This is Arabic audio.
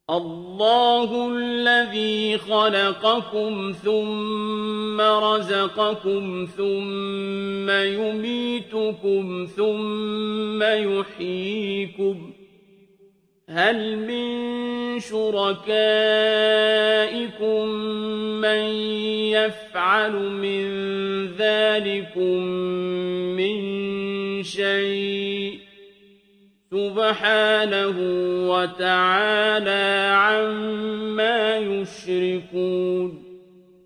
اللَّهُ الَّذِي خَلَقَكُمْ ثُمَّ رَزَقَكُمْ ثُمَّ يُمِيتُكُمْ ثُمَّ يُحْيِيكُمْ ۖ هَلْ مِن شُرَكَائِكُم مَّن يَفْعَلُ مِن ذَٰلِكُم مِّن شَيْءٍ ۚ سُبْحَانَهُ وَتَعَالَىٰ عَمَّا يُشْرِكُونَ